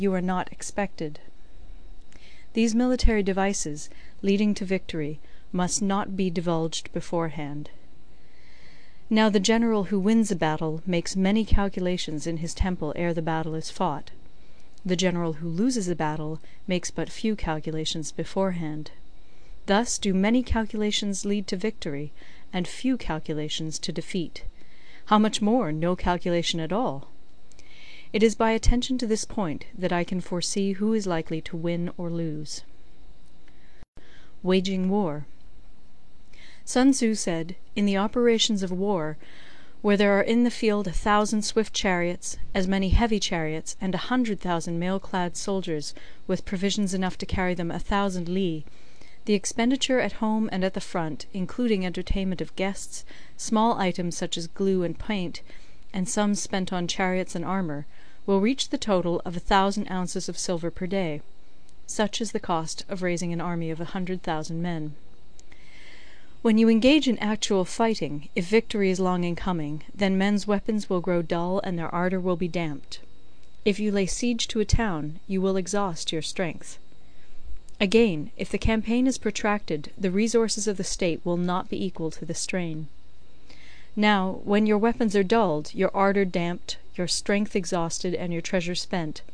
you are not expected. These military devices, leading to victory, must not be divulged beforehand. Now the general who wins a battle makes many calculations in his temple ere the battle is fought. The general who loses a battle makes but few calculations beforehand. Thus do many calculations lead to victory, and few calculations to defeat. How much more no calculation at all? It is by attention to this point that I can foresee who is likely to win or lose. Waging war. Sun Tzu said, in the operations of war, where there are in the field 1,000 swift chariots, as many heavy chariots, and 100,000 mail-clad soldiers with provisions enough to carry them 1,000 li, the expenditure at home and at the front, including entertainment of guests, small items such as glue and paint, and sums spent on chariots and armour, will reach the total of 1,000 ounces of silver per day. Such is the cost of raising an army of 100,000 men. When you engage in actual fighting, if victory is long in coming, then men's weapons will grow dull and their ardour will be damped. If you lay siege to a town, you will exhaust your strength. Again, if the campaign is protracted, the resources of the state will not be equal to the strain. Now, when your weapons are dulled, your ardour damped, your strength exhausted, and your treasure spent,